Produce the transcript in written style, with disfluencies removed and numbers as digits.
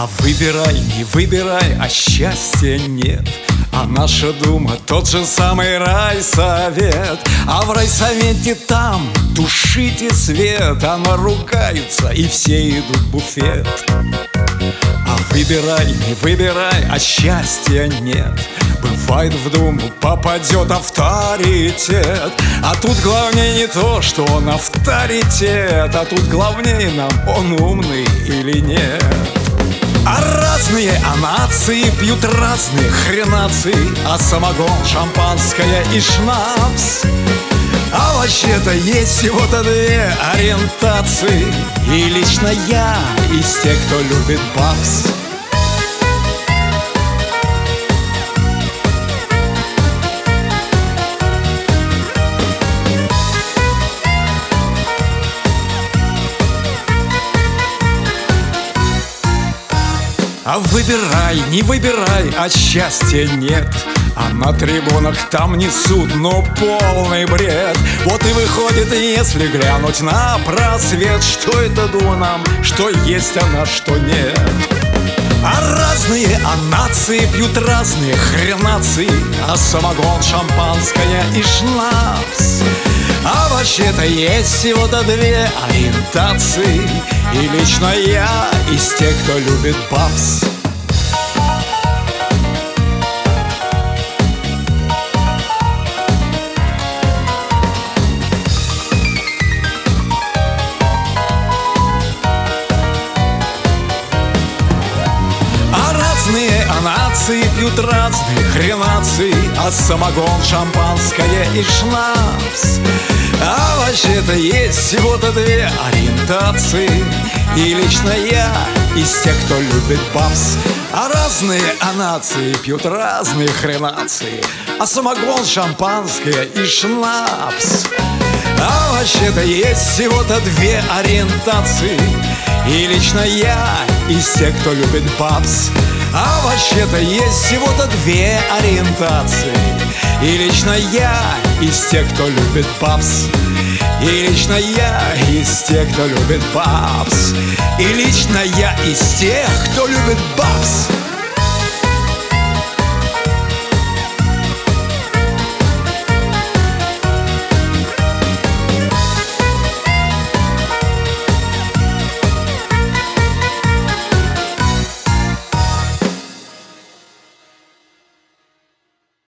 А выбирай, не выбирай, а счастья нет. А наша дума тот же самый райсовет. А в райсовете там тушите свет, а наругаются и все идут в буфет. А выбирай, не выбирай, а счастья нет. Бывает в думу попадет авторитет. А тут главнее не то, что он авторитет, а тут главнее нам, он умный или нет. А разные нации пьют разные хренации, а самогон, шампанское и шнапс. А вообще-то есть всего-то две ориентации, и лично я из тех, кто любит бабс. А выбирай, не выбирай, а счастья нет. А на трибунах там несут, но полный бред. Вот и выходит, если глянуть на просвет, что это нам, что есть она, что нет. А разные нации пьют разные хренации, а самогон, шампанское и шнапс. А вообще-то есть всего-то две ориентации, и лично я из тех, кто любит бабс. Разные нации пьют разные хренации, а самогон, шампанское и шнапс. А вообще-то есть всего-то две ориентации, и лично я из тех, кто любит бабс. А разные нации пьют разные хренации, а самогон, шампанское и шнапс. А вообще-то есть всего-то две ориентации, и лично я из тех, кто любит бабс. А вообще-то есть всего-то две ориентации, и лично я из тех, кто любит бабс. И лично я из тех, кто любит бабс. И лично я из тех, кто любит бабс.